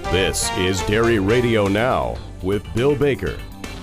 This is Dairy Radio Now with Bill Baker.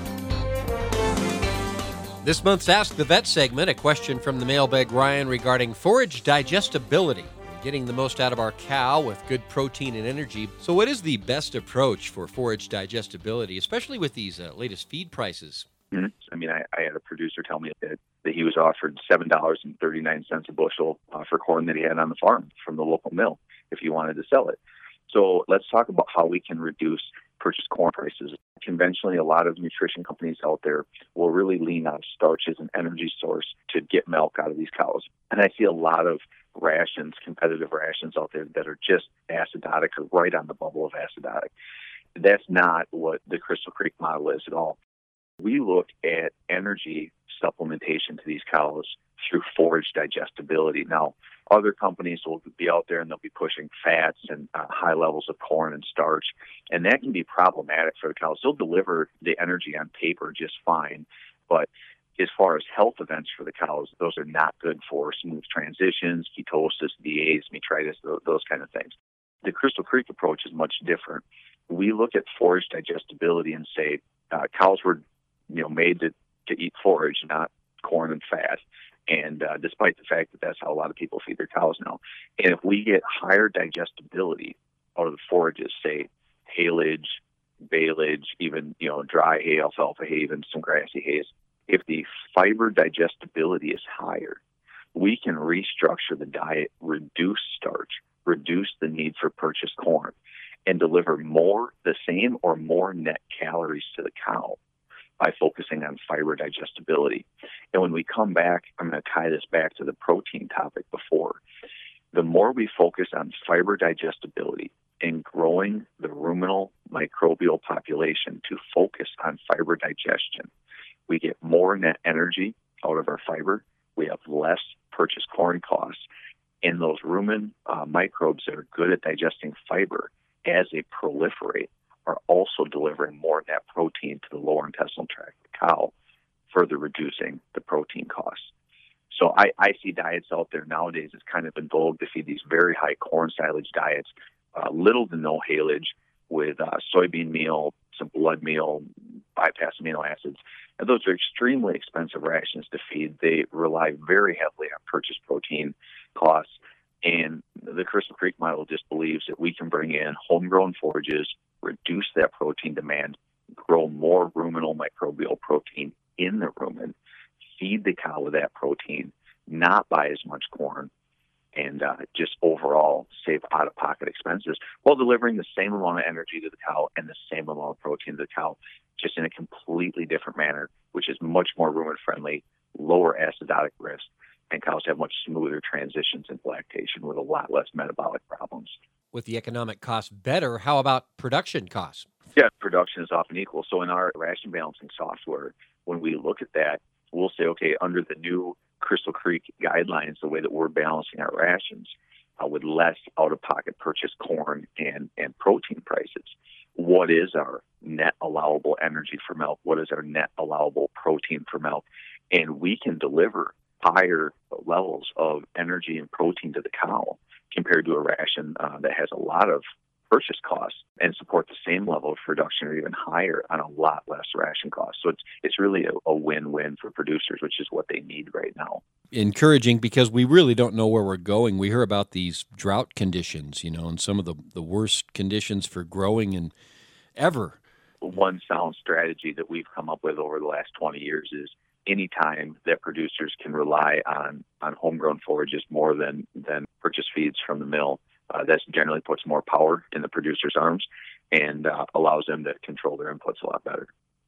This month's Ask the Vet segment, a question from the mailbag Ryan regarding forage digestibility, getting the most out of our cow with good protein and energy. So what is the best approach for forage digestibility, especially with these latest feed prices? I mean, I had a producer tell me that he was offered $7.39 a bushel for corn that he had on the farm from the local mill if he wanted to sell it. So let's talk about how we can reduce purchased corn prices. Conventionally, a lot of nutrition companies out there will really lean on starch as an energy source to get milk out of these cows. And I see a lot of rations, competitive rations out there that are just acidotic or right on the bubble of acidotic. That's not what the Crystal Creek model is at all. We look at energy supplementation to these cows through forage digestibility. Now, other companies will be out there and they'll be pushing fats and high levels of corn and starch, and that can be problematic for the cows. They'll deliver the energy on paper just fine, but as far as health events for the cows, those are not good for smooth transitions, ketosis, DAs, metritis, those kind of things. The Crystal Creek approach is much different. We look at forage digestibility and say cows were made to eat forage, not corn and fat. And despite the fact that that's how a lot of people feed their cows now. And if we get higher digestibility out of the forages, say haylage, baleage, even dry hay, alfalfa hay, even some grassy hays, if the fiber digestibility is higher, we can restructure the diet, reduce starch, reduce the need for purchased corn, and deliver the same or more net calories to the cow by focusing on fiber digestibility. And when we come back, I'm going to tie this back to the protein topic before. The more we focus on fiber digestibility and growing the ruminal microbial population to focus on fiber digestion, we get more net energy out of our fiber. We have less purchased corn costs. And those rumen microbes that are good at digesting fiber, as they proliferate, are also delivering more net protein to the lower intestinal tract of the cow, further reducing the protein costs. So I see diets out there nowadays. It's kind of in vogue to feed these very high corn silage diets, little to no haylage, with soybean meal, some blood meal, bypass amino acids. And those are extremely expensive rations to feed. They rely very heavily on purchased protein costs. And the Crystal Creek model just believes that we can bring in homegrown forages, reduce that protein demand, grow more ruminal microbial protein in the rumen, feed the cow with that protein, not buy as much corn, and just overall save out-of-pocket expenses while delivering the same amount of energy to the cow and the same amount of protein to the cow, just in a completely different manner, which is much more rumen-friendly, lower acidotic risk, and cows have much smoother transitions into lactation with a lot less metabolic problems. With the economic costs better, how about production costs? Yeah, production is often equal. So in our ration balancing software, when we look at that, we'll say, okay, under the new Crystal Creek guidelines, the way that we're balancing our rations with less out-of-pocket purchased corn and protein prices, what is our net allowable energy for milk? What is our net allowable protein for milk? And we can deliver higher levels of energy and protein to the cow compared to a ration that has a lot of purchase costs and support the same level of production or even higher on a lot less ration costs. So it's really a win-win for producers, which is what they need right now. Encouraging, because we really don't know where we're going. We hear about these drought conditions, and some of the worst conditions for growing and ever. One sound strategy that we've come up with over the last 20 years is any time that producers can rely on homegrown forages more than purchase feeds from the mill, that generally puts more power in the producer's arms and allows them to control their inputs a lot better.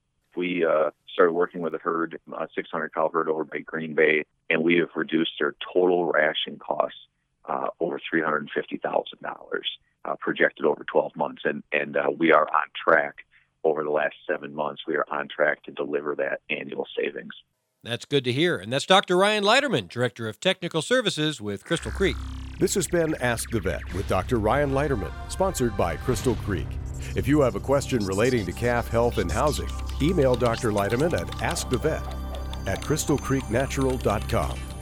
We started working with a herd, a 600-cow herd over by Green Bay, and we have reduced their total ration costs over $350,000 projected over 12 months. And we are on track. Over the last 7 months, we are on track to deliver that annual savings. That's good to hear. And that's Dr. Ryan Leiterman, Director of Technical Services with Crystal Creek. This has been Ask the Vet with Dr. Ryan Leiterman, sponsored by Crystal Creek. If you have a question relating to calf health and housing, email Dr. Leiterman at askthevet@crystalcreeknatural.com.